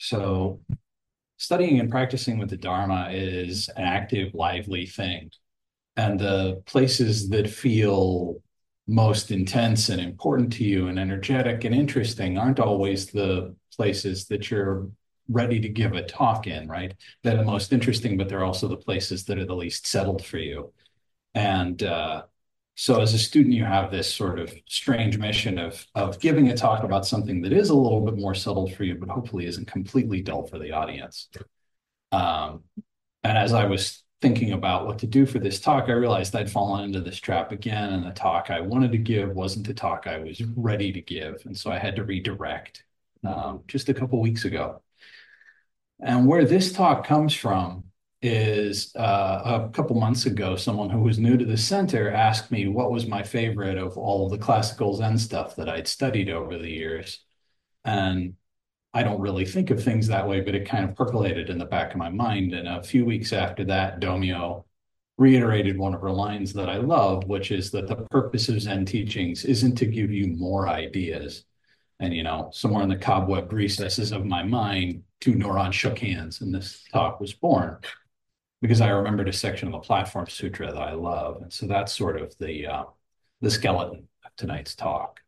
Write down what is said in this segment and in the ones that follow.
So, studying and practicing with the Dharma is an active, lively thing. And the places that feel most intense and important to you and energetic and interesting aren't always the places that you're ready to give a talk in, right? They're the most interesting, but they're also the places that are the least settled for you. And so as a student, you have this sort of strange mission of giving a talk about something that is a little bit more settled for you, but hopefully isn't completely dull for the audience. Um, and as I was thinking about what to do for this talk, I realized I'd fallen into this trap again. And the talk I wanted to give wasn't the talk I was ready to give. And so I had to redirect just a couple weeks ago. And where this talk comes from is a couple months ago, someone who was new to the center asked me what was my favorite of all of the classical Zen stuff that I'd studied over the years. And I don't really think of things that way, but it kind of percolated in the back of my mind. And a few weeks after that, Domyo reiterated one of her lines that I love, which is that the purpose of Zen teachings isn't to give you more ideas. And, somewhere in the cobweb recesses of my mind, two neurons shook hands and this talk was born because I remembered a section of the Platform Sutra that I love. And so that's sort of the skeleton of tonight's talk.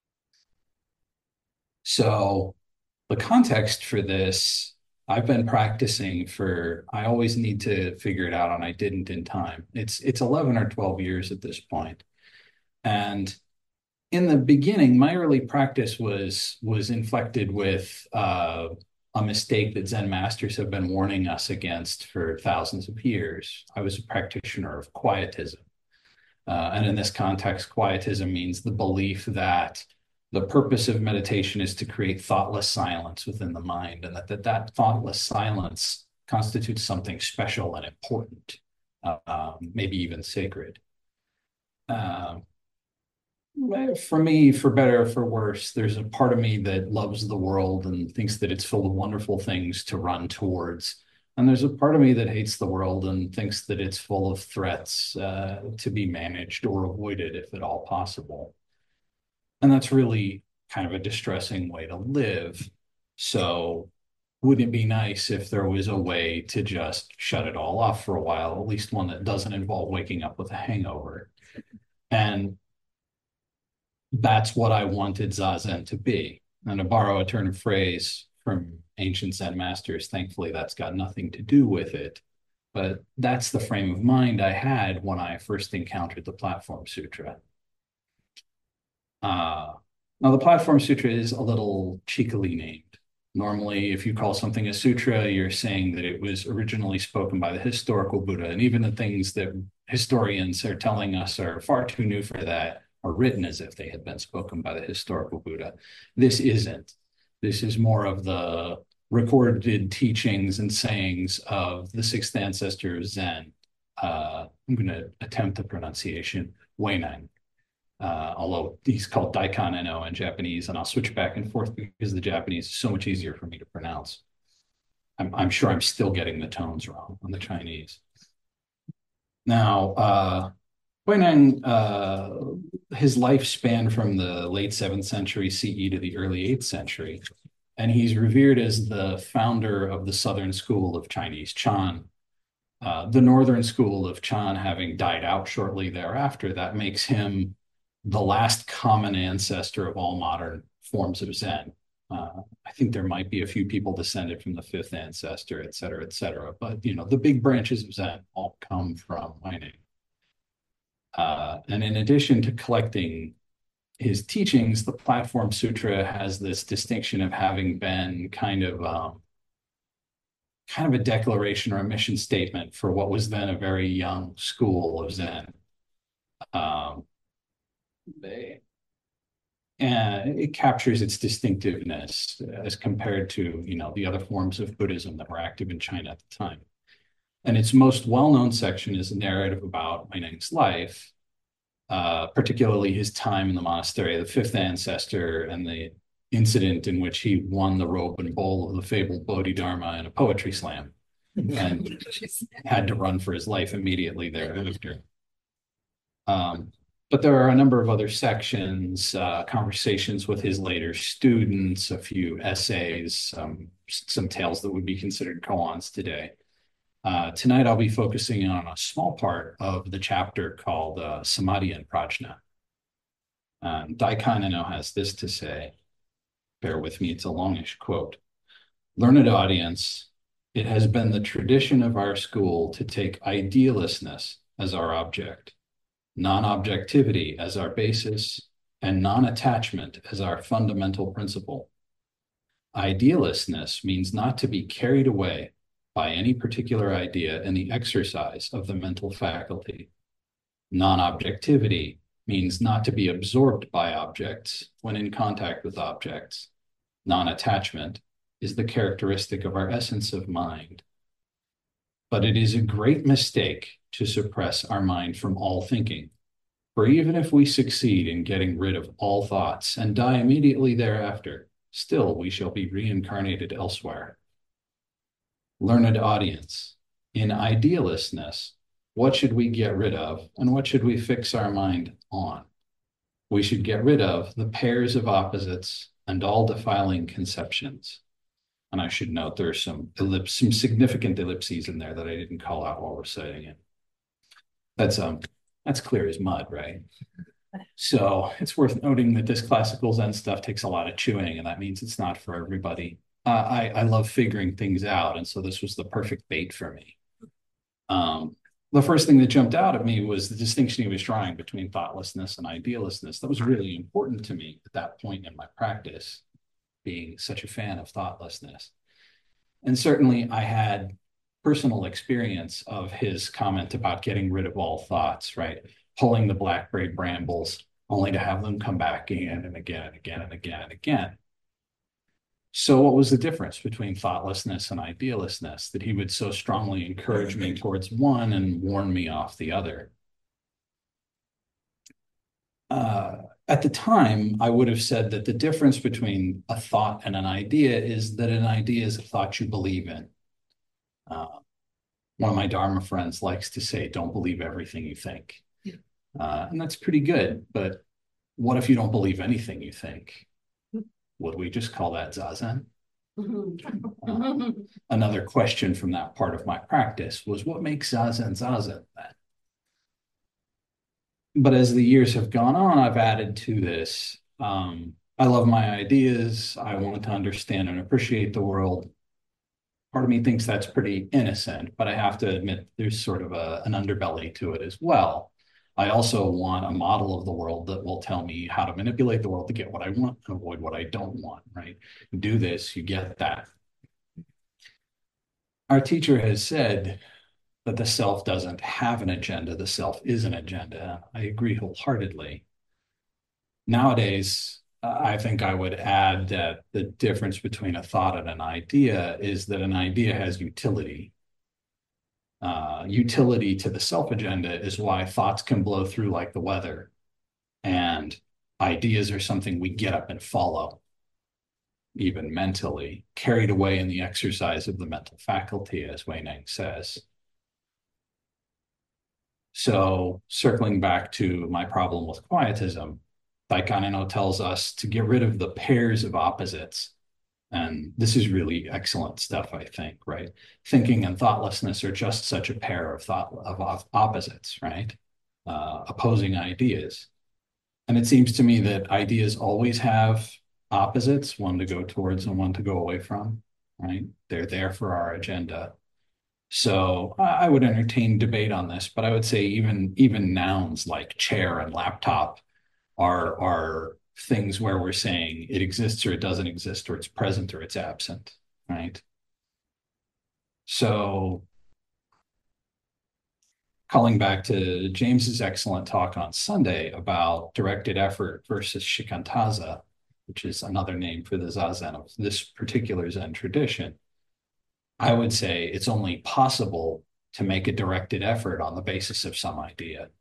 So the context for this, I've been practicing I always need to figure it out and I didn't in time. It's 11 or 12 years at this point. And in the beginning, my early practice was inflected with a mistake that Zen masters have been warning us against for thousands of years. I was a practitioner of quietism. And in this context, quietism means the belief that the purpose of meditation is to create thoughtless silence within the mind, and that thoughtless silence constitutes something special and important, maybe even sacred. Uh, for me, for better or for worse, there's a part of me that loves the world and thinks that it's full of wonderful things to run towards. And there's a part of me that hates the world and thinks that it's full of threats to be managed or avoided if at all possible. And that's really kind of a distressing way to live. So, wouldn't it be nice if there was a way to just shut it all off for a while, at least one that doesn't involve waking up with a hangover? And that's what I wanted Zazen to be. And to borrow a turn of phrase from ancient Zen masters, thankfully that's got nothing to do with it. But that's the frame of mind I had when I first encountered the Platform Sutra. Uh, Now, the Platform Sutra is a little cheekily named. Normally, if you call something a sutra, you're saying that it was originally spoken by the historical Buddha. And even the things that historians are telling us are far too new for that are written as if they had been spoken by the historical Buddha. This isn't. This is more of the recorded teachings and sayings of the sixth ancestor of Zen. I'm going to attempt the pronunciation, Huineng. Although he's called Daikon Enno in Japanese, and I'll switch back and forth because the Japanese is so much easier for me to pronounce. I'm sure I'm still getting the tones wrong on the Chinese. Now, Huineng, his life spanned from the late 7th century CE to the early 8th century, and he's revered as the founder of the Southern School of Chinese Chan. The Northern School of Chan having died out shortly thereafter, that makes him the last common ancestor of all modern forms of Zen. I think there might be a few people descended from the fifth ancestor, et cetera, et cetera. But, the big branches of Zen all come from Huineng. And in addition to collecting his teachings, the Platform Sutra has this distinction of having been kind of a declaration or a mission statement for what was then a very young school of Zen. Um, and it captures its distinctiveness as compared to, the other forms of Buddhism that were active in China at the time. And its most well-known section is a narrative about Huineng's life, particularly his time in the monastery of the fifth ancestor and the incident in which he won the robe and bowl of the fabled Bodhidharma in a poetry slam and had to run for his life immediately thereafter. But there are a number of other sections, conversations with his later students, a few essays, some tales that would be considered koans today. Tonight, I'll be focusing on a small part of the chapter called Samadhi and Prajna. Daikanino has this to say. Bear with me, it's a longish quote. Learned audience, it has been the tradition of our school to take idealistness as our object, non-objectivity as our basis, and non-attachment as our fundamental principle. Idealistness means not to be carried away by any particular idea in the exercise of the mental faculty. Non-objectivity means not to be absorbed by objects when in contact with objects. Non-attachment is the characteristic of our essence of mind. But it is a great mistake to suppress our mind from all thinking. For even if we succeed in getting rid of all thoughts and die immediately thereafter, still we shall be reincarnated elsewhere. Learned audience, in idealistness, what should we get rid of and what should we fix our mind on? We should get rid of the pairs of opposites and all defiling conceptions. And I should note there are some significant ellipses in there that I didn't call out while reciting it. That's clear as mud, right? So it's worth noting that this classical Zen stuff takes a lot of chewing, and that means it's not for everybody. I love figuring things out, and so this was the perfect bait for me. The first thing that jumped out at me was the distinction he was drawing between thoughtlessness and idealistness. That was really important to me at that point in my practice, being such a fan of thoughtlessness. And certainly I had personal experience of his comment about getting rid of all thoughts, right? Pulling the blackberry brambles only to have them come back again and again and again and again and again. So what was the difference between thoughtlessness and idealistness that he would so strongly encourage me towards one and warn me off the other? At the time, I would have said that the difference between a thought and an idea is that an idea is a thought you believe in. One of my Dharma friends likes to say, don't believe everything you think. And that's pretty good, but what if you don't believe anything you think? Would we just call that Zazen? Another question from that part of my practice was, what makes Zazen Zazen then? But as the years have gone on, I've added to this. I love my ideas. I want to understand and appreciate the world. Part of me thinks that's pretty innocent, but I have to admit there's sort of an underbelly to it as well. I also want a model of the world that will tell me how to manipulate the world to get what I want and avoid what I don't want, right? You do this, you get that. Our teacher has said that the self doesn't have an agenda, the self is an agenda. I agree wholeheartedly. Nowadays, I think I would add that the difference between a thought and an idea is that an idea has utility. Utility to the self agenda is why thoughts can blow through like the weather, and ideas are something we get up and follow, even mentally, carried away in the exercise of the mental faculty, as Wei Neng says. So circling back to my problem with quietism, Daikanino tells us to get rid of the pairs of opposites. And this is really excellent stuff, I think, right? Thinking and thoughtlessness are just such a pair of opposites, right? Opposing ideas. And it seems to me that ideas always have opposites, one to go towards and one to go away from, right? They're there for our agenda. So I would entertain debate on this, but I would say even nouns like chair and laptop are things where we're saying it exists or it doesn't exist, or it's present or it's absent, right? So calling back to James's excellent talk on Sunday about directed effort versus shikantaza, which is another name for the Zazen of this particular Zen tradition, I would say it's only possible to make a directed effort on the basis of some idea.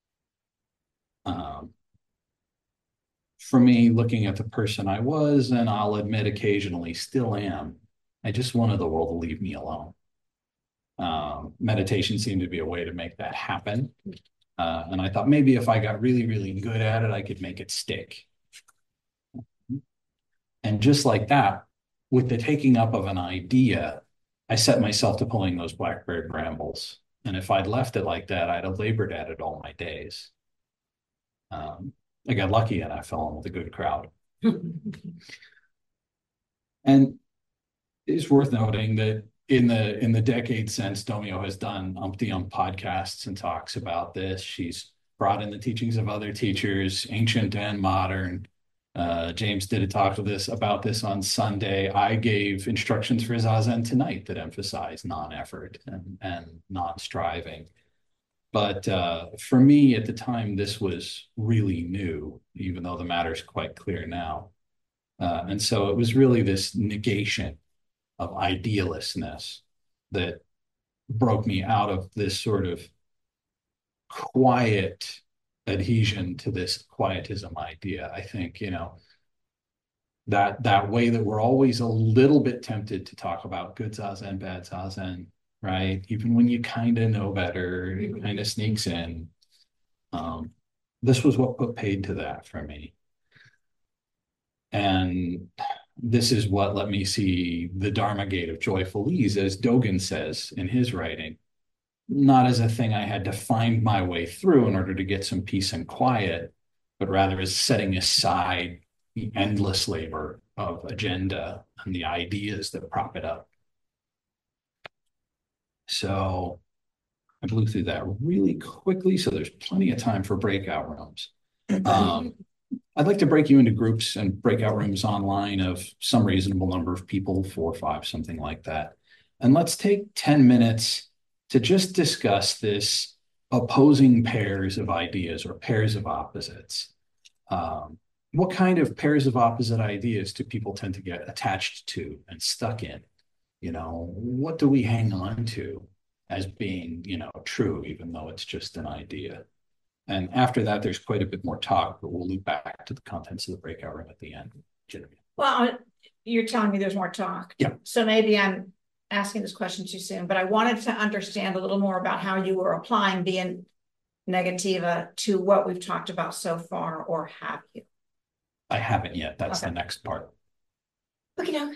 For me, looking at the person I was, and I'll admit occasionally still am, I just wanted the world to leave me alone. Meditation seemed to be a way to make that happen. And I thought maybe if I got really, really good at it, I could make it stick. And just like that, with the taking up of an idea, I set myself to pulling those blackberry brambles. And if I'd left it like that, I'd have labored at it all my days. I got lucky and I fell in with a good crowd. And it's worth noting that in the decade since, Domio has done umpty-ump podcasts and talks about this. She's brought in the teachings of other teachers, ancient and modern. James did a talk about this on Sunday. I gave instructions for Zazen tonight that emphasize non-effort and non-striving. But for me at the time, this was really new, even though the matter's quite clear now. And so it was really this negation of idealistness that broke me out of this sort of quiet adhesion to this quietism idea. I think, that way that we're always a little bit tempted to talk about good zazen, bad zazen, right? Even when you kind of know better, it kind of sneaks in. This was what put paid to that for me. And this is what let me see the Dharma gate of joyful ease, as Dogen says in his writing, not as a thing I had to find my way through in order to get some peace and quiet, but rather as setting aside the endless labor of agenda and the ideas that prop it up. So I blew through that really quickly, so there's plenty of time for breakout rooms. I'd like to break you into groups and breakout rooms online of some reasonable number of people, 4 or 5, something like that. And let's take 10 minutes to just discuss this opposing pairs of ideas or pairs of opposites. What kind of pairs of opposite ideas do people tend to get attached to and stuck in? What do we hang on to as being, true, even though it's just an idea? And after that, there's quite a bit more talk, but we'll loop back to the contents of the breakout room at the end. Well, you're telling me there's more talk. Yeah. So maybe I'm asking this question too soon, but I wanted to understand a little more about how you were applying via negativa to what we've talked about so far, or have you? I haven't yet. That's the next part. Okay.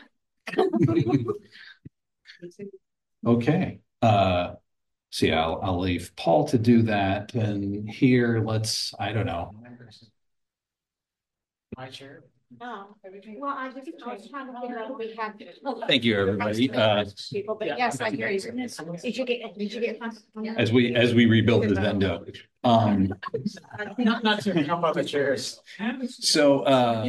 Okay. So yeah, I'll leave Paul to do that. And here, I don't know. My chair. No. Well, I was trying to figure out if we had. Thank you, everybody. People, but yes, I hear you. Did you get? As we rebuild the Zendo. Not to jump on the chairs. So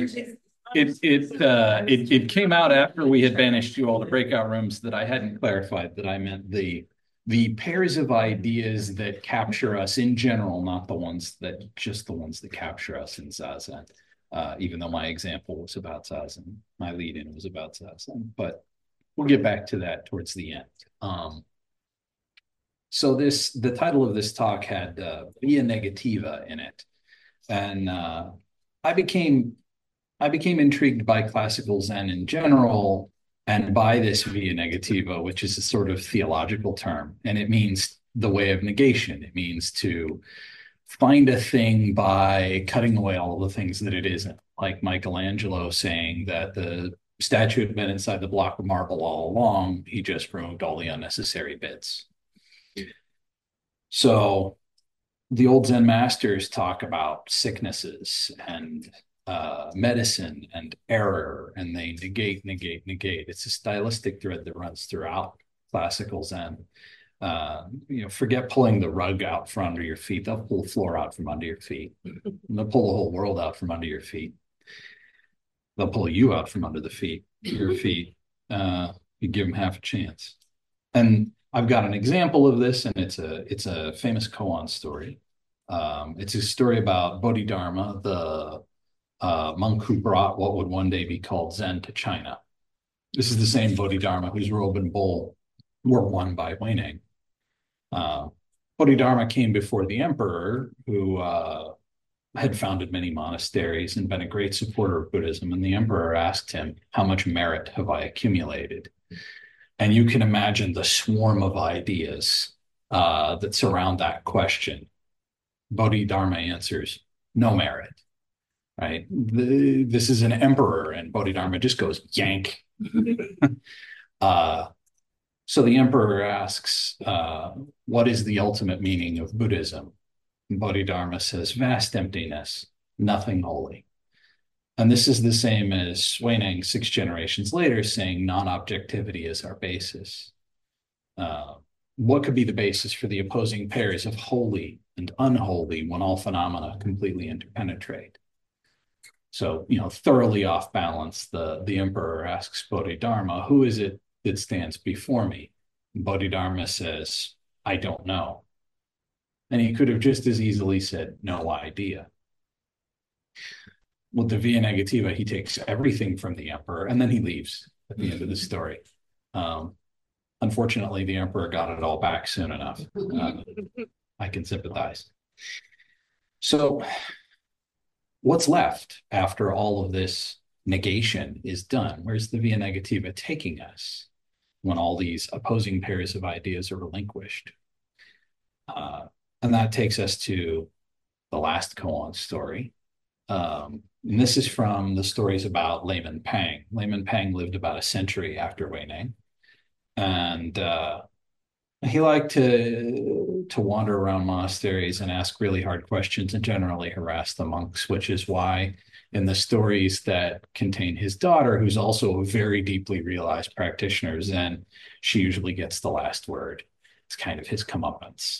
it came out after we had banished you all the breakout rooms that I hadn't clarified that I meant the pairs of ideas that capture us in general, not the ones that capture us in Zazen. Even though my example was about Zazen, my lead-in was about Zazen, but we'll get back to that towards the end. So the title of this talk had Via Negativa in it, and I became intrigued by classical Zen in general, and by this Via Negativa, which is a sort of theological term, and it means the way of negation. It means to find a thing by cutting away all the things that it isn't, like Michelangelo saying that the statue had been inside the block of marble all along. He just removed all the unnecessary bits. So the old Zen masters talk about sicknesses and medicine and error, and they negate. It's a stylistic thread that runs throughout classical Zen. Forget pulling the rug out from under your feet. They'll pull the floor out from under your feet. They'll pull the whole world out from under your feet. They'll pull you out from under your feet. You give them half a chance. And I've got an example of this, and it's a famous koan story. It's a story about Bodhidharma, the monk who brought what would one day be called Zen to China. This is the same Bodhidharma whose robe and bowl were won by Huineng. Bodhidharma came before the emperor, who had founded many monasteries and been a great supporter of Buddhism. And the emperor asked him, "How much merit have I accumulated?" And you can imagine the swarm of ideas that surround that question. Bodhidharma answers, no merit, right? This is an emperor, and Bodhidharma just goes yank. uh, so the emperor asks, what is the ultimate meaning of Buddhism? And Bodhidharma says, vast emptiness, nothing holy. And this is the same as Swaineng 6 generations later saying non-objectivity is our basis. What could be the basis for the opposing pairs of holy and unholy when all phenomena completely interpenetrate? So, thoroughly off balance, the emperor asks Bodhidharma, who is it that stands before me? And Bodhidharma says, I don't know. And he could have just as easily said, no idea. With the Via Negativa, he takes everything from the emperor and then he leaves at the end of the story. Unfortunately, the emperor got it all back soon enough. I can sympathize. So what's left after all of this negation is done? Where's the Via Negativa taking us when all these opposing pairs of ideas are relinquished? And that takes us to the last koan story. And this is from the stories about Layman Pang. Layman Pang lived about a century after Wei Ning. And he liked to wander around monasteries and ask really hard questions and generally harass the monks, which is why in the stories that contain his daughter, who's also a very deeply realized practitioner, Zen, she usually gets the last word. It's kind of his comeuppance.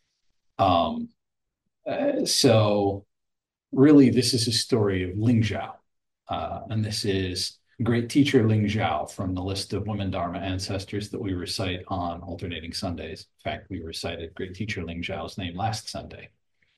So really, this is a story of Ling Zhao. And this is great teacher Ling Zhao from the list of women Dharma ancestors that we recite on alternating Sundays. In fact, we recited great teacher Ling Zhao's name last Sunday.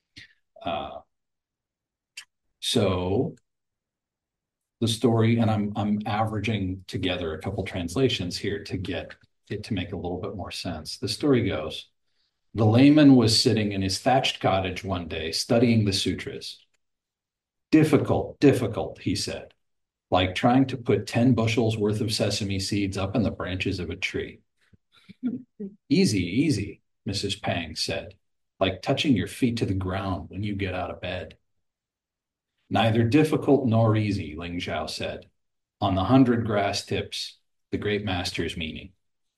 So the story, and I'm averaging together a couple translations here to get it to make a little bit more sense. The story goes, the layman was sitting in his thatched cottage one day studying the sutras. Difficult, difficult, he said, like trying to put 10 bushels worth of sesame seeds up in the branches of a tree. Easy, easy, Mrs. Pang said, like touching your feet to the ground when you get out of bed. Neither difficult nor easy, Ling Zhao said. On the 100 grass tips, the great master's meaning.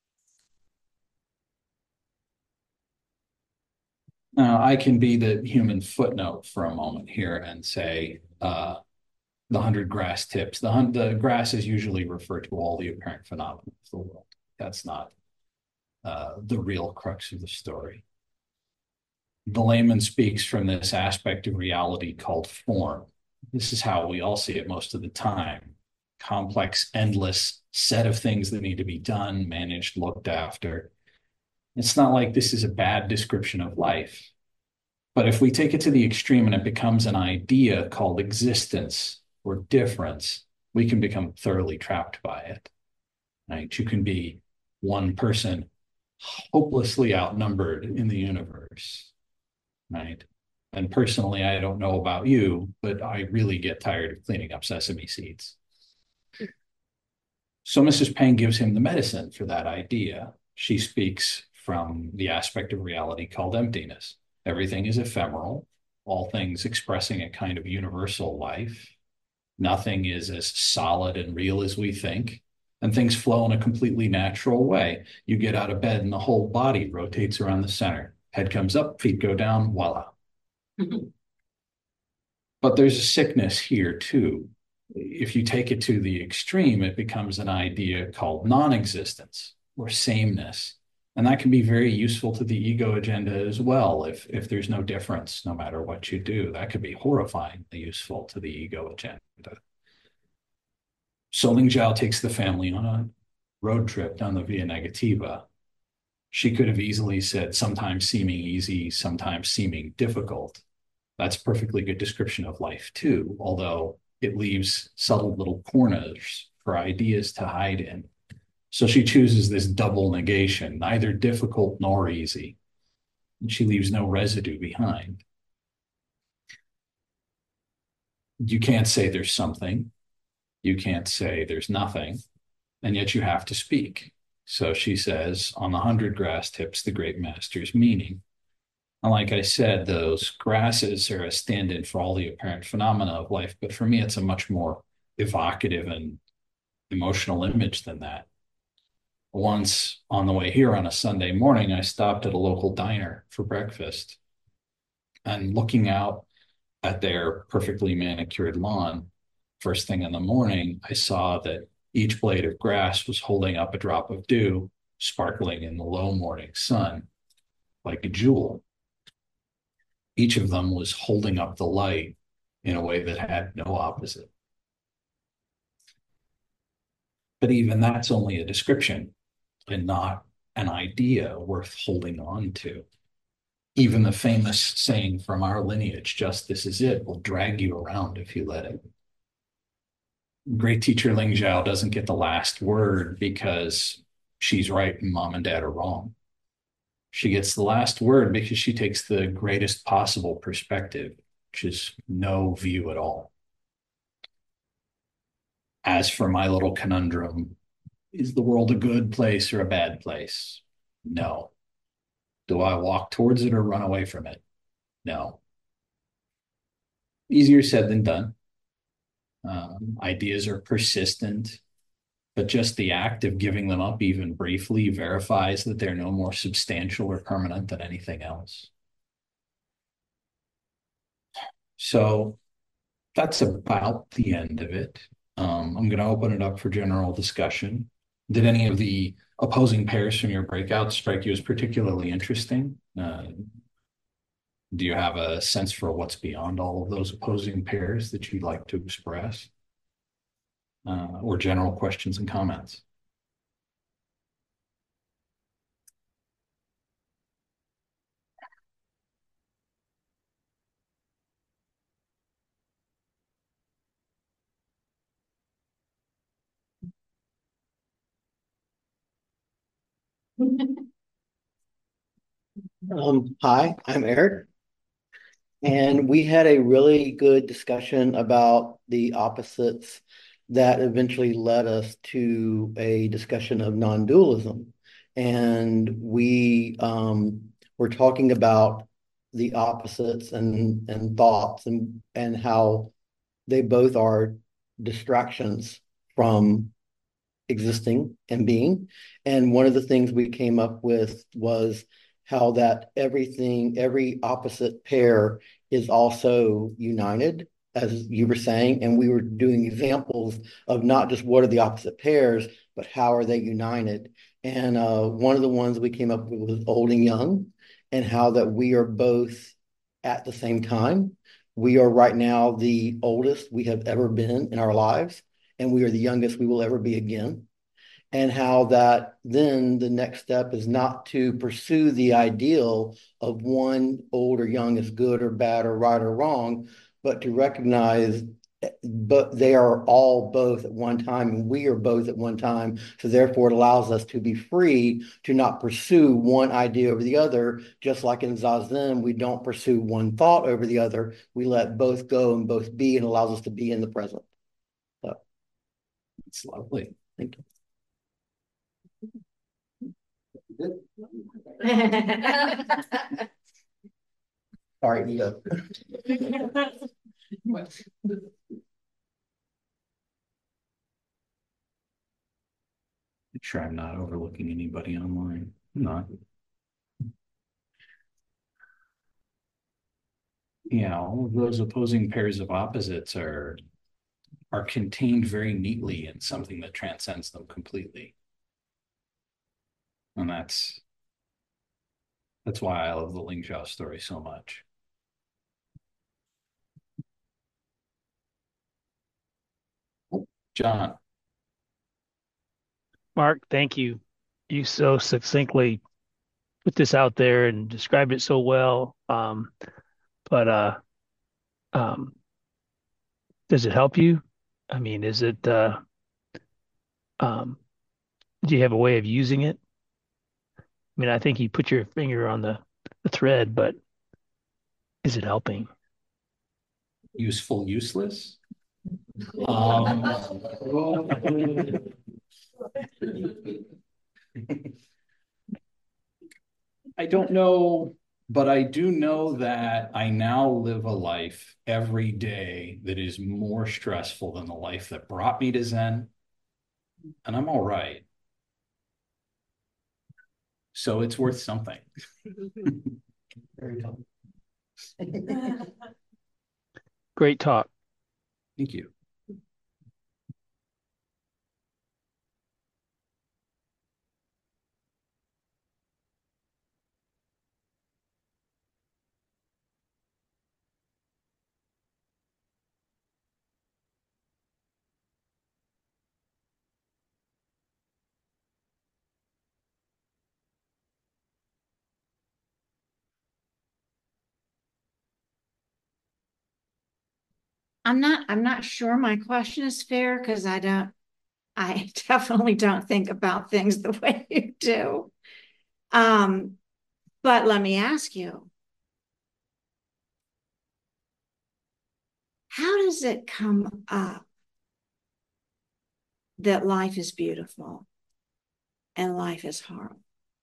Now, I can be the human footnote for a moment here and say the 100 grass tips. The grass is usually referred to all the apparent phenomena of the world. That's not the real crux of the story. The layman speaks from this aspect of reality called form. This is how we all see it most of the time. Complex, endless set of things that need to be done, managed, looked after. It's not like this is a bad description of life. But if we take it to the extreme and it becomes an idea called existence or difference, we can become thoroughly trapped by it. Right? You can be one person hopelessly outnumbered in the universe. Right? And personally, I don't know about you, but I really get tired of cleaning up sesame seeds. So Mrs. Pang gives him the medicine for that idea. She speaks from the aspect of reality called emptiness. Everything is ephemeral, all things expressing a kind of universal life. Nothing is as solid and real as we think, and things flow in a completely natural way. You get out of bed and the whole body rotates around the center. Head comes up, feet go down, voila. But there's a sickness here too. If you take it to the extreme, it becomes an idea called non-existence or sameness. And that can be very useful to the ego agenda as well. If there's no difference, no matter what you do, that could be horrifyingly useful to the ego agenda. So Ling Zhao takes the family on a road trip down the Via Negativa. She could have easily said, sometimes seeming easy, sometimes seeming difficult. That's a perfectly good description of life too, although it leaves subtle little corners for ideas to hide in. So she chooses this double negation, neither difficult nor easy. And she leaves no residue behind. You can't say there's something. You can't say there's nothing. And yet you have to speak. So she says, on the 100 grass tips, the great master's meaning. And like I said, those grasses are a stand-in for all the apparent phenomena of life. But for me, it's a much more evocative and emotional image than that. Once on the way here on a Sunday morning, I stopped at a local diner for breakfast. And looking out at their perfectly manicured lawn, first thing in the morning, I saw that each blade of grass was holding up a drop of dew, sparkling in the low morning sun like a jewel. Each of them was holding up the light in a way that had no opposite. But even that's only a description and not an idea worth holding on to. Even the famous saying from our lineage, just this is it, will drag you around if you let it. Great teacher Ling Zhao doesn't get the last word because she's right and mom and dad are wrong. She gets the last word because she takes the greatest possible perspective, which is no view at all. As for my little conundrum, is the world a good place or a bad place? No. Do I walk towards it or run away from it? No. Easier said than done. Ideas are persistent, but just the act of giving them up, even briefly, verifies that they're no more substantial or permanent than anything else. So that's about the end of it. I'm going to open it up for general discussion. Did any of the opposing pairs from your breakout strike you as particularly interesting? Do you have a sense for what's beyond all of those opposing pairs that you'd like to express? Or general questions and comments? Hi, I'm Eric, and we had a really good discussion about the opposites that eventually led us to a discussion of non-dualism. And we were talking about the opposites and thoughts and how they both are distractions from existing and being. And one of the things we came up with was how that every opposite pair is also united, as you were saying. And we were doing examples of not just what are the opposite pairs, but how are they united. And one of the ones we came up with was old and young, and how that we are both at the same time. We are right now the oldest we have ever been in our lives, and we are the youngest we will ever be again. And how that then the next step is not to pursue the ideal of one old or young is good or bad or right or wrong, but to recognize but they are all both at one time and we are both at one time. So therefore it allows us to be free to not pursue one idea over the other. Just like in Zazen, we don't pursue one thought over the other. We let both go and both be, and allows us to be in the present. So it's lovely. Thank you. Sorry, you Make sure I'm not overlooking anybody online. I'm not. Yeah, all of those opposing pairs of opposites are contained very neatly in something that transcends them completely. And that's why I love the Ling Zhao story so much. John. Mark, thank you. You so succinctly put this out there and described it so well. But um, does it help you? I mean, is it um, do you have a way of using it? I mean, I think you put your finger on the thread, but is it helping? Useful, useless? I don't know But I do know that I now live a life every day that is more stressful than the life that brought me to Zen, and I'm all right. So it's worth something. Very cool. Great talk. Thank you. I'm not sure my question is fair because I definitely don't think about things the way you do. Um, but let me ask you, how does it come up that life is beautiful and life is hard?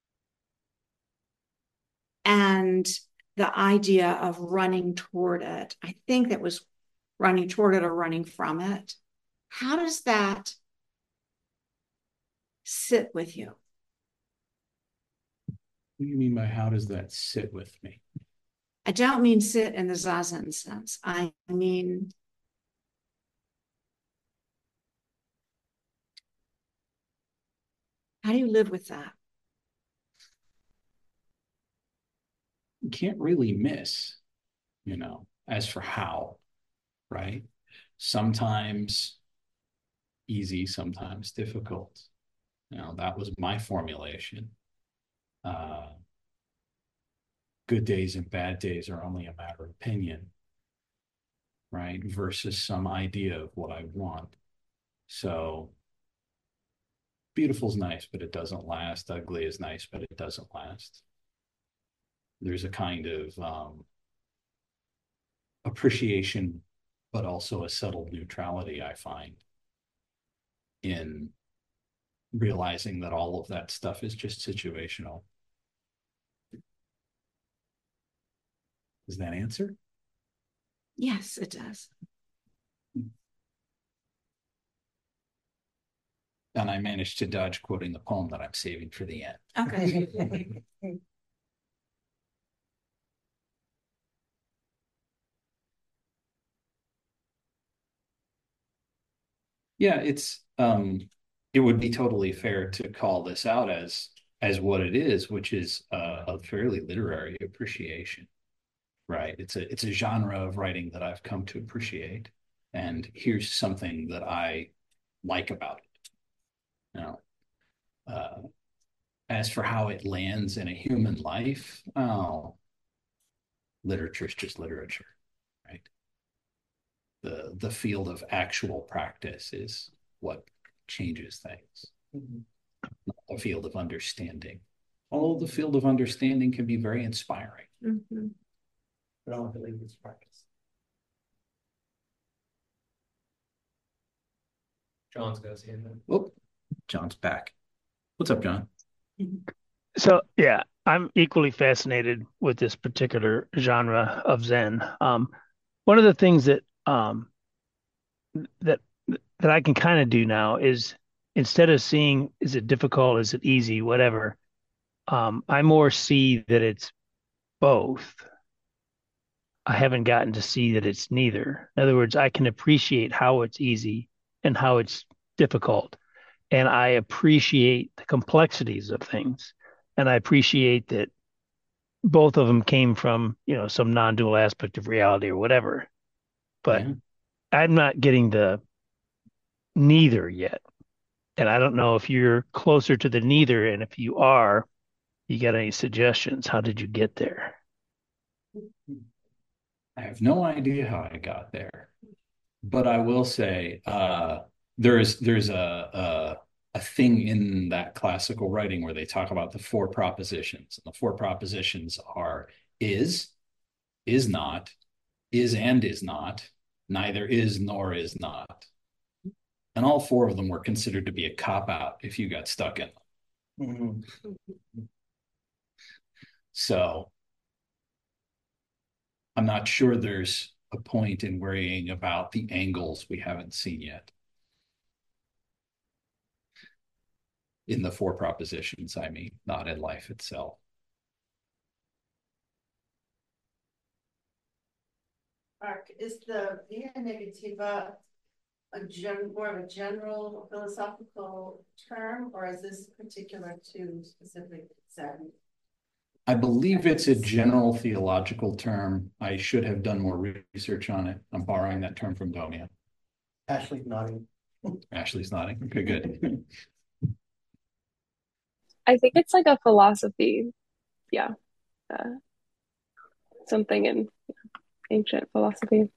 And the idea of running toward it, I think that was running toward it or running from it. How does that sit with you? What do you mean by how does that sit with me? I don't mean sit in the Zazen sense. I mean, how do you live with that? You can't really miss, as for how, right? Sometimes easy, sometimes difficult. That was my formulation. Good days and bad days are only a matter of opinion, right? Versus some idea of what I want. So beautiful's nice, but it doesn't last. Ugly is nice, but it doesn't last. There's a kind of appreciation, but also a settled neutrality I find in realizing that all of that stuff is just situational. Does that answer? Yes, it does. And I managed to dodge quoting the poem that I'm saving for the end. Okay. Yeah, it would be totally fair to call this out as what it is, which is a fairly literary appreciation, right? It's a genre of writing that I've come to appreciate, and here's something that I like about it. Now, as for how it lands in a human life, oh, literature is just literature, right? The field of actual practice is what changes things, not the field of understanding. Although the field of understanding can be very inspiring. Mhm. I don't believe it's practice. John's goes here then. Oh, John's back. What's up, John? So yeah, I'm equally fascinated with this particular genre of Zen. One of the things that that I can kind of do now is instead of seeing is it difficult, is it easy, whatever, I more see that it's both. I haven't gotten to see that it's neither. In other words, I can appreciate how it's easy and how it's difficult. And I appreciate the complexities of things. And I appreciate that both of them came from, some non-dual aspect of reality or whatever. But Yeah. I'm not getting the neither yet. And I don't know if you're closer to the neither. And if you are, you got any suggestions? How did you get there? I have no idea how I got there, but I will say there's a thing in that classical writing where they talk about the four propositions, and the four propositions are is, is not, is and is not, neither is nor is not. And all four of them were considered to be a cop out if you got stuck in them. Mhm. So I'm not sure there's a point in worrying about the angles we haven't seen yet. In the four propositions, I mean, not in life itself. Mark, is the via negativa more of a general philosophical term, or is this particular to specific Zen? I believe it's a general theological term. I should have done more research on it. I'm borrowing that term from Domia. Ashley's nodding. Ashley's nodding. Okay, good. I think it's like a philosophy. Yeah. Something in ancient philosophy.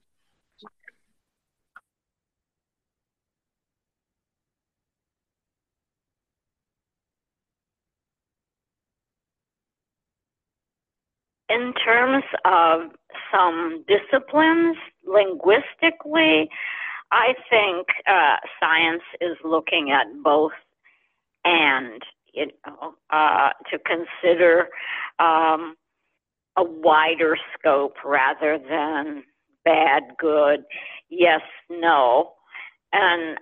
In terms of some disciplines, linguistically, I think science is looking at both and, to consider a wider scope rather than bad, good, yes, no. And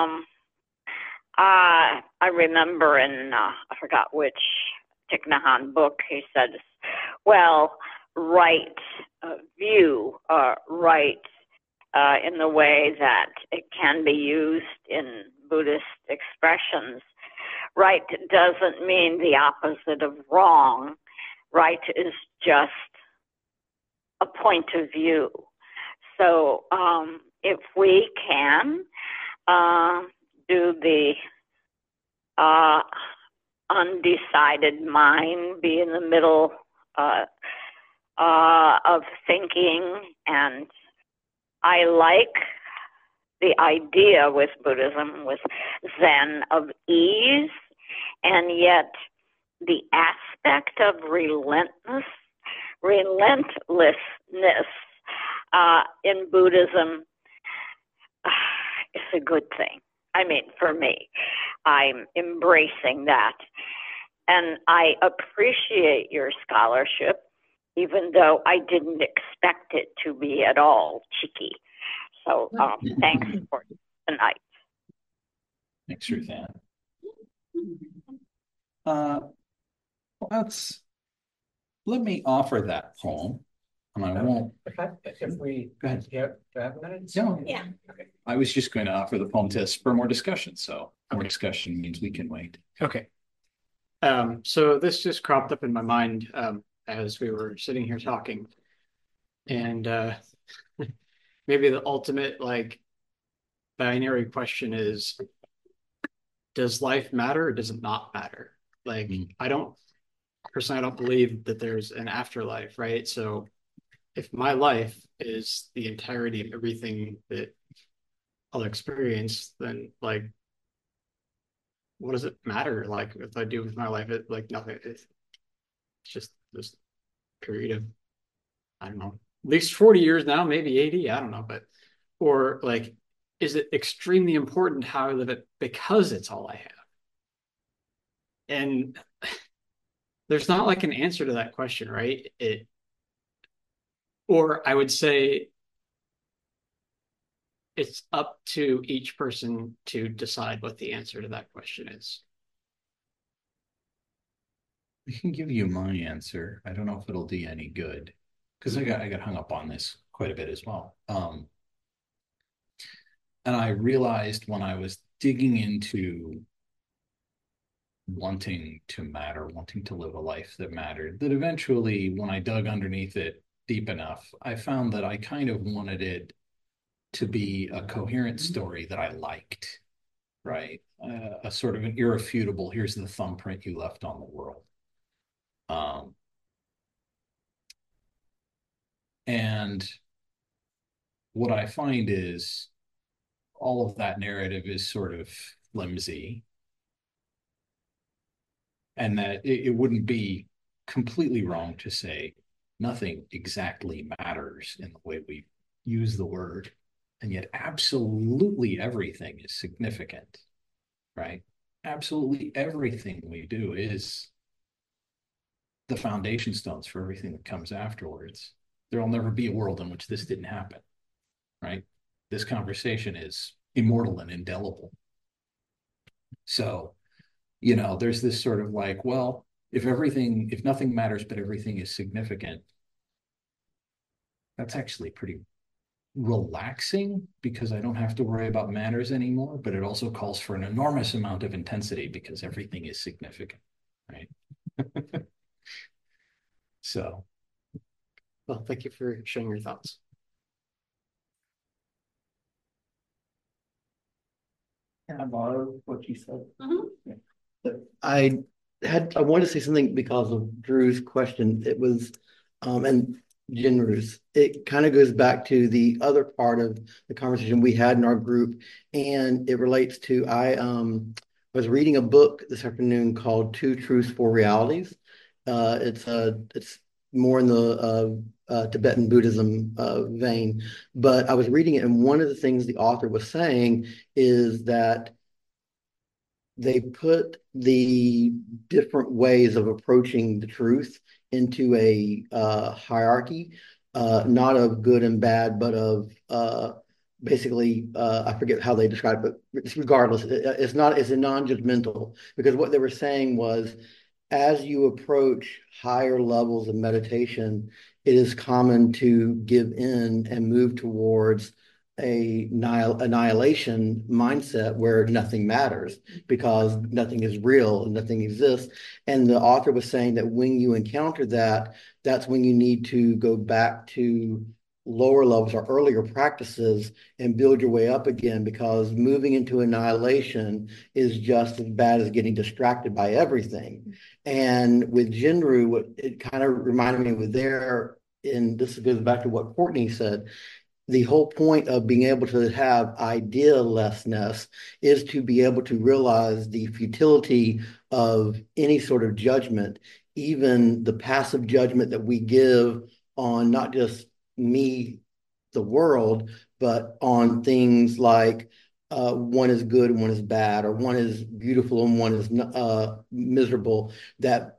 I remember in, I forgot which Thich Nhat Hanh book, he said, well, right view, right in the way that it can be used in Buddhist expressions. Right doesn't mean the opposite of wrong. Right is just a point of view. So if we can do the undecided mind, be in the middle of thinking, and I like the idea with Buddhism, with Zen, of ease, and yet the aspect of relentlessness in Buddhism is a good thing. I mean, for me, I'm embracing that. And I appreciate your scholarship, even though I didn't expect it to be at all cheeky. So thanks for tonight. Thanks, Ruth Ann. Let me offer that poem, and I won't. If we Go ahead. do I have minutes? No. Yeah. Okay. I was just going to offer the poem to spur more discussion. So more discussion means we can wait. Okay. So this just cropped up in my mind as we were sitting here talking. And maybe the ultimate like binary question is, does life matter or does it not matter? Like, I don't believe that there's an afterlife, right? So if my life is the entirety of everything that I'll experience, then like, what does it matter? Like, if I do with my life, it like nothing. It's just this period of, I don't know, at least 40 years now, maybe 80, I don't know, but, or like, is it extremely important how I live it because it's all I have? And there's not like an answer to that question, right? Or I would say it's up to each person to decide what the answer to that question is. I can give you my answer. I don't know if it'll do you any good, because I got hung up on this quite a bit as well. And I realized when I was digging into wanting to matter, wanting to live a life that mattered, that eventually when I dug underneath it deep enough, I found that I kind of wanted it to be a coherent story that I liked, right? A sort of an irrefutable, here's the thumbprint you left on the world. And what I find is all of that narrative is sort of flimsy, and that it wouldn't be completely wrong to say nothing exactly matters in the way we use the word, and yet absolutely everything is significant, right? Absolutely everything we do is the foundation stones for everything that comes afterwards. There'll never be a world in which this didn't happen, right? This conversation is immortal and indelible. So, there's this sort of like, well, if nothing matters, but everything is significant, that's actually pretty relaxing because I don't have to worry about manners anymore, but it also calls for an enormous amount of intensity because everything is significant, right? So, Well, thank you for sharing your thoughts. Can I borrow what you said? Mhm. I I wanted to say something because of Drew's question. It was, and Jenru's. It kind of goes back to the other part of the conversation we had in our group, and it relates to was reading a book this afternoon called Two Truths, Four Realities. It's more in the Tibetan Buddhism vein, but I was reading it, and one of the things the author was saying is that they put the different ways of approaching the truth into a hierarchy, not of good and bad, but of basically, I forget how they describe it, but regardless, it's a non-judgmental, because what they were saying was, as you approach higher levels of meditation, it is common to give in and move towards a annihilation mindset where nothing matters because nothing is real and nothing exists. And the author was saying that when you encounter that, that's when you need to go back to lower levels or earlier practices and build your way up again, because moving into annihilation is just as bad as getting distracted by everything. And with Jinru, what it kind of reminded me with there, and this goes back to what Courtney said, the whole point of being able to have idealessness is to be able to realize the futility of any sort of judgment, even the passive judgment that we give on not just me, the world, but on things like one is good and one is bad, or one is beautiful and one is miserable. That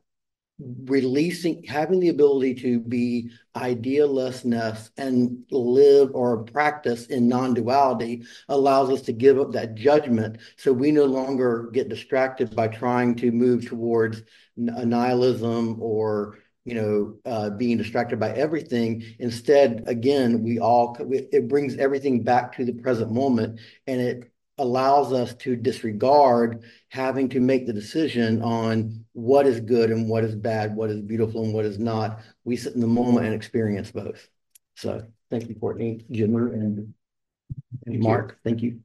having the ability to be idealessness and live or practice in non-duality allows us to give up that judgment, so we no longer get distracted by trying to move towards nihilism or being distracted by everything. Instead, again, it brings everything back to the present moment, and it allows us to disregard having to make the decision on what is good and what is bad, what is beautiful and what is not. We sit in the moment and experience both. So thank you, Courtney, Jimmer, and Mark. Thank you.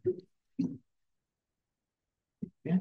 Yeah.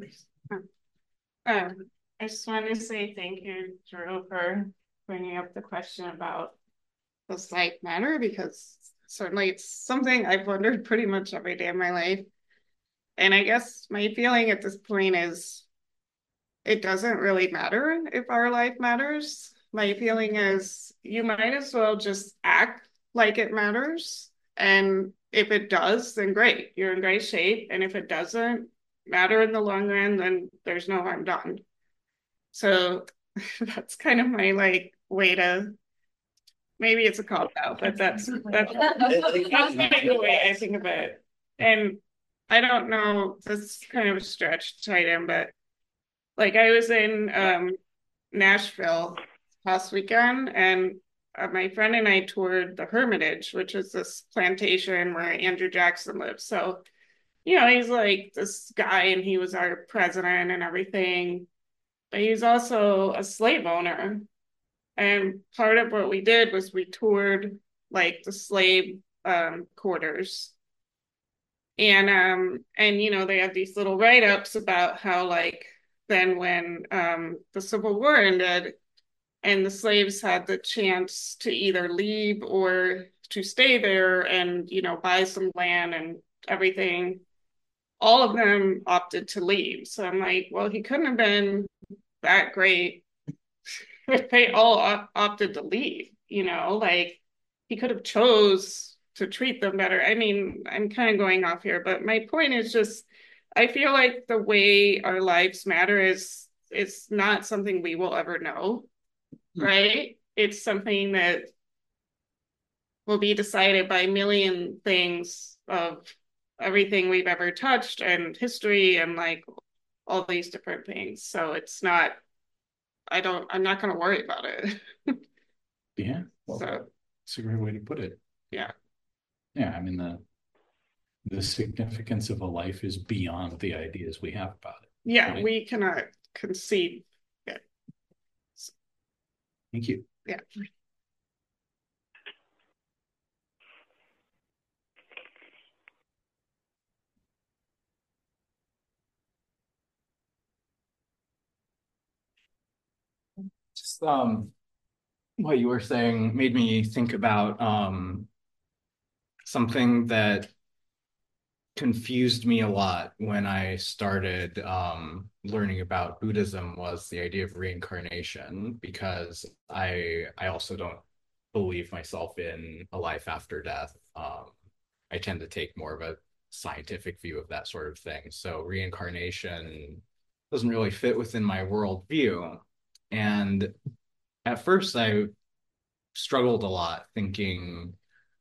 I just wanted to say thank you, Drew, for bringing up the question about does life matter, because certainly it's something I've wondered pretty much every day of my life. And I guess my feeling at this point is it doesn't really matter if our life matters. My feeling is you might as well just act like it matters. And if it does, then great, you're in great shape. And if it doesn't matter in the long run, then there's no harm done. So that's kind of my way to, maybe it's a cop out, but that's kind of the way I think of it. And I don't know, this is kind of a stretch to item, but I was in Nashville last weekend, and my friend and I toured the Hermitage, which is this plantation where Andrew Jackson lives. So, he's like this guy, and he was our president and everything, but he's also a slave owner. And part of what we did was we toured the slave quarters. And they have these little write-ups about how then when the Civil War ended and the slaves had the chance to either leave or to stay there and buy some land and everything, all of them opted to leave. So I'm like, well, he couldn't have been that great if they all opted to leave. He could have chose to treat them better. I mean, I'm kind of going off here, but my point is just, I feel like the way our lives matter is not something we will ever know, right? It's something that will be decided by a million things of everything we've ever touched and history and like all these different things. So it's not, I'm not going to worry about it. Yeah, well, So, it's a great way to put it. yeah. Yeah, I mean, the significance of a life is beyond the ideas we have about it. Yeah, right? we cannot conceive it. Thank you. Yeah. Just what you were saying made me think about something that confused me a lot when I started learning about Buddhism was the idea of reincarnation, because I also don't believe myself in a life after death. I tend to take more of a scientific view of that sort of thing. So reincarnation doesn't really fit within my worldview. And at first I struggled a lot thinking,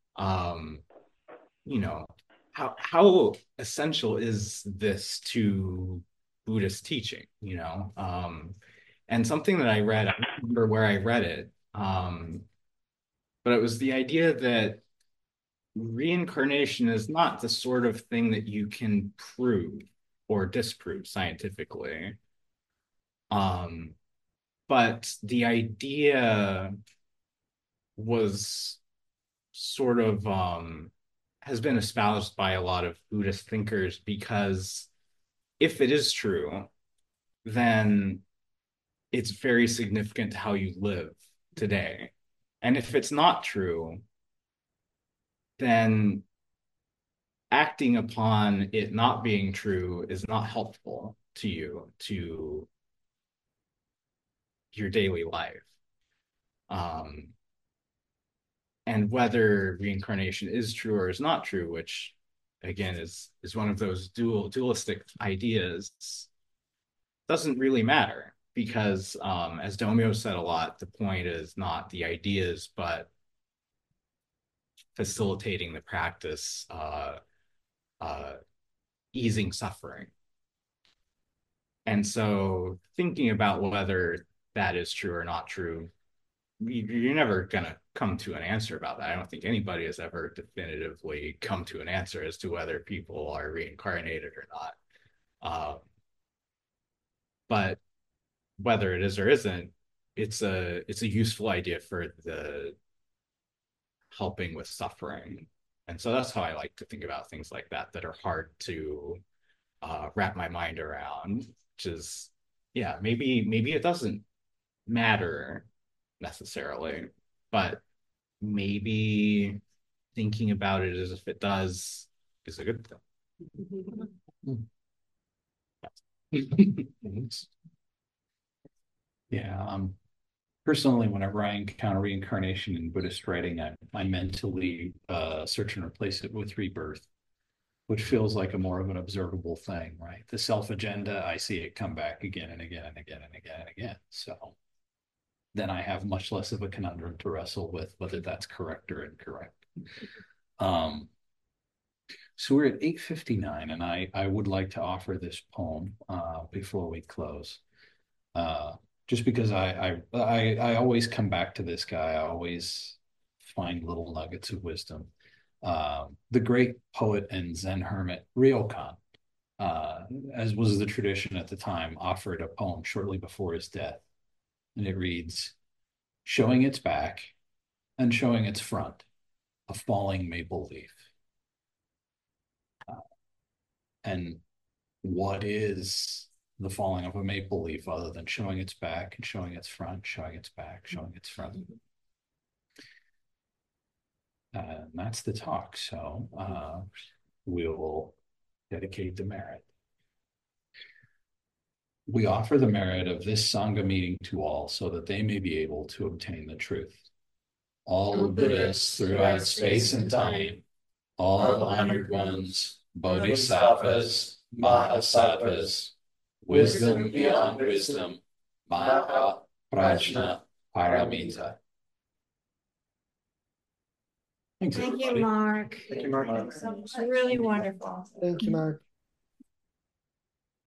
you know, how essential is this to Buddhist teaching, you know? And something that I read, I don't remember where I read it, but it was the idea that reincarnation is not the sort of thing that you can prove or disprove scientifically. But the idea was sort of has been espoused by a lot of Buddhist thinkers, because if it is true, then it's very significant to how you live today. And if it's not true, then acting upon it not being true is not helpful to you, to your daily life. And whether reincarnation is true or is not true, which again is one of those dualistic ideas, doesn't really matter, because as Domio said a lot, the point is not the ideas, but facilitating the practice, easing suffering. And so thinking about whether that is true or not true, you're never going to come to an answer about that. I don't think anybody has ever definitively come to an answer as to whether people are reincarnated or not. But whether it is or isn't, it's a useful idea for the helping with suffering. And so that's how I like to think about things like that are hard to wrap my mind around, which is, yeah, maybe it doesn't matter necessarily, but maybe thinking about it as if it does is a good thing. Yeah, personally, whenever I encounter reincarnation in Buddhist writing, I mentally search and replace it with rebirth, which feels like a more of an observable thing, right? The self agenda, I see it come back again and again and again and again and again. So then I have much less of a conundrum to wrestle with whether that's correct or incorrect. So we're at 8:59, and I would like to offer this poem before we close. Just because I always come back to this guy. I always find little nuggets of wisdom. The great poet and Zen hermit Ryokan, as was the tradition at the time, offered a poem shortly before his death. And it reads, "Showing its back and showing its front, a falling maple leaf." And what is the falling of a maple leaf other than showing its back and showing its front, showing its back, showing its front? And that's the talk. So we'll dedicate the merit. We offer the merit of this Sangha meeting to all so that they may be able to obtain the truth. All Buddhists throughout space and time, all honored ones, bodhisattvas, mahasattvas, wisdom beyond wisdom, Maha Prajna Paramita. Thanks, Thank you, everybody. Mark. Thank you, Mark. It's really wonderful. Thank you, Mark.